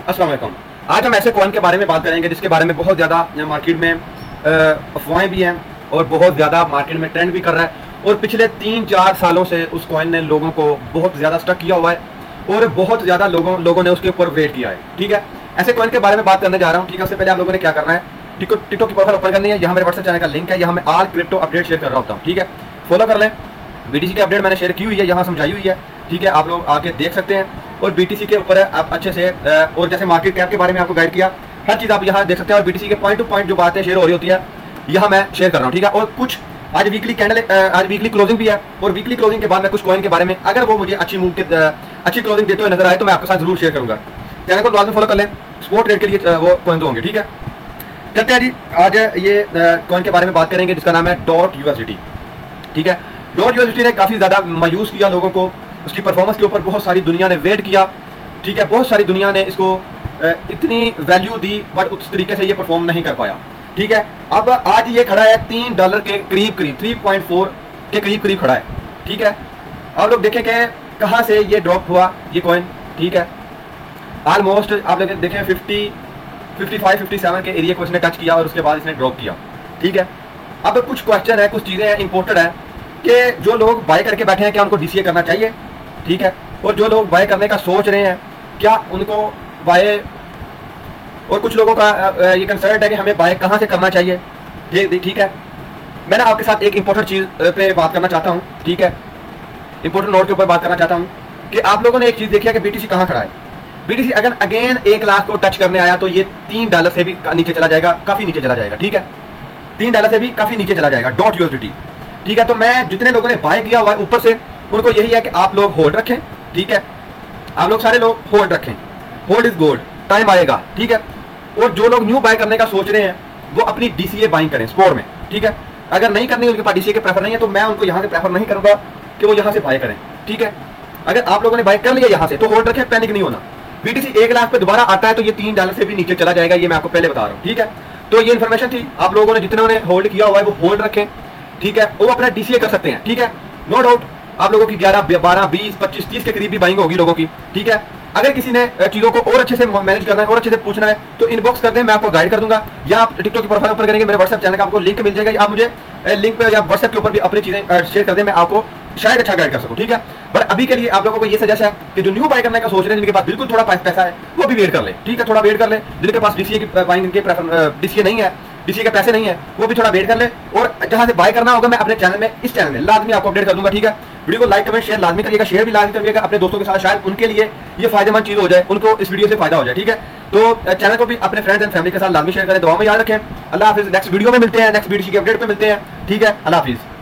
अस्सलाम वालेकुम। आज हम ऐसे कॉइन के बारे में बात करेंगे जिसके बारे में बहुत ज़्यादा मार्केट में अफवाहें भी हैं और बहुत ज़्यादा मार्केट में ट्रेंड भी कर रहा है, और पिछले 3-4 सालों से उस कॉइन ने लोगों को बहुत ज़्यादा स्टक किया हुआ है और बहुत ज़्यादा लोगों ने उसके ऊपर वेट किया है। ठीक है, ऐसे कॉइन के बारे में बात करने जा रहा हूँ। ठीक है, उससे पहले आप लोगों ने क्या करना है, टिकटॉक की प्रोफाइल ओपन करनी है। यहाँ मेरे व्हाट्सएप चैनल का लिंक है, यहाँ मैं ऑल क्रिप्टो अपडेट शेयर कर रहा होता हूँ। ठीक है, फॉलो कर लें। बीटीसी की अपडेट मैंने शेयर की हुई है, यहाँ समझाई हुई है। ठीक है, आप लोग आके देख सकते हैं। और बीटीसी के ऊपर आप अच्छे से और जैसे मार्केट कैप के बारे में आपको गाइड किया, हर चीज़ आप यहाँ देख सकते हैं। और बीटीसी के पॉइंट टू पॉइंट जो बातें शेयर हो रही होती है यहाँ मैं शेयर कर रहा हूँ। ठीक है, और कुछ आज वीकली कैंडल, आज वीकली क्लोजिंग भी है, और वीकली क्लोजिंग के बाद मैं कुछ कॉइन के बारे में अगर वो मुझे अच्छी क्लोजिंग देते हुए नजर आए तो मैं आपके साथ जरूर शेयर करूंगा। चैनल को लाजमी फॉलो कर लें, स्पोर्ट ट्रेड के लिए वो कॉइन तो होंगे। ठीक है, चलते हैं जी। आज ये कॉइन के बारे में बात करेंगे जिसका नाम है डॉट यूएसडीटी। ठीक है, डॉट यूएसडीटी ने काफ़ी ज़्यादा मायूस किया लोगों को, उसकी परफॉर्मेंस के ऊपर बहुत सारी दुनिया ने वेट किया। ठीक है, बहुत सारी दुनिया ने इसको इतनी वैल्यू दी, बट उस तरीके से ये परफॉर्म नहीं कर पाया। ठीक है, अब आज ये खड़ा है $3 के करीब 3.4 के करीब खड़ा है। ठीक है, अब लोग देखें कि कहाँ से ये ड्रॉप हुआ ये कॉइन। ठीक है, ऑलमोस्ट आप लोग देखें 55-57 के एरिया को इसने टच किया और उसके बाद इसने ड्रॉप किया। ठीक है, अब कुछ क्वेश्चन है, कुछ चीज़ें हैं इंपॉर्टेंट है कि जो लोग बाय करके बैठे हैं क्या उनको डीसीए करना चाहिए। ठीक है, और जो लोग बाय करने का सोच रहे हैं क्या उनको बाय, और कुछ लोगों का ये कंसर्न है कि हमें बाय कहाँ से करना चाहिए। ठीक है, मैंने आपके साथ एक इंपॉर्टेंट चीज़ पे बात करना चाहता हूँ। ठीक है, इंपॉर्टेंट नोट के ऊपर बात करना चाहता हूँ कि आप लोगों ने एक चीज़ देखी है कि बीटीसी कहाँ खड़ा है। बीटीसी अगर अगेन 1 लाख को टच करने आया तो ये $3 से भी नीचे चला जाएगा, काफ़ी नीचे चला जाएगा। ठीक है, $3 से भी काफ़ी नीचे चला जाएगा डॉट यूएसडीटी। ठीक है, तो मैं जितने लोगों ने बाय किया हुआ है ऊपर से उनको यही है कि आप लोग होल्ड रखें। ठीक है, आप लोग सारे लोग होल्ड रखें, होल्ड इज गोल्ड, टाइम आएगा। ठीक है, और जो लोग न्यू बाय करने का सोच रहे हैं वो अपनी डीसीए बाइंग करें स्पोर्ट में। ठीक है, अगर नहीं करनी उनके पास डीसीए के प्रेफर नहीं है तो मैं उनको यहाँ से प्रेफर नहीं करूँगा कि वो यहाँ से बाय करें। ठीक है, अगर आप लोगों ने बाय कर लिया यहाँ से तो होल्ड रखें, पैनिक नहीं होना। बीटीसी 1 लाख पे दोबारा आता है तो ये $3 से भी नीचे चला जाएगा, ये मैं आपको पहले बता रहा हूँ। ठीक है, तो ये इन्फॉर्मेशन थी, आप लोगों ने जितने होल्ड किया हुआ है वो होल्ड रखें। ठीक है, वो अपना डीसीए कर सकते हैं। ठीक है, नो डाउट आप लोगों की 11, 12, 20, 25, 30 के करीब भी बाइंग होगी लोगों की। ठीक है, अगर किसी ने चीज़ों को और अच्छे से मैनेज करना है और अच्छे से पूछना है तो इनबॉक्स कर दें, मैं आपको गाइड कर दूंगा। या आप टिकटॉक की प्रोफाइल ओपन करेंगे, मेरे व्हाट्सएप चैनल का आपको लिंक मिल जाएगा, आप मुझे लिंक पे या व्हाट्सएप के ऊपर भी अपनी चीज़ें शेयर कर दें, मैं आपको शायद अच्छा गाइड कर सकूँ। ठीक है, पर अभी के लिए आप लोगों को ये सजेस्ट है कि जो न्यू बाय करने का सोच रहे हैं जिनके पास बिल्कुल थोड़ा पैसा है वो भी वेट कर ले। ठीक है, थोड़ा वेट कर ले। जिनके पास डीसीए की बाइंग के डीसीए नहीं है, डीसीए के पैसे नहीं है, वो भी थोड़ा वेट कर ले। और जहां से बाय करना होगा मैं अपने चैनल में, इस चैनल में लाजमी आपको अपडेट कर दूंगा। ठीक है, वीडियो को लाइक कमेंट शेयर लाजमी करिएगा, शेयर भी लाजमी करिएगा अपने दोस्तों के साथ, शायद उनके लिए ये फायदेमंद चीज हो जाए, उनको इस वीडियो से फायदा हो जाए। ठीक है, तो चैनल को भी अपने फ्रेंड्स एंड फैमिली के साथ लाजमी शेयर करें। दुआ में याद रखें। अल्लाह हाफिज, नेक्स्ट वीडियो में मिलते हैं, नेक्स्ट बीटीसी की अपडेट पे मिलते हैं। ठीक है, अल्लाह हाफिज।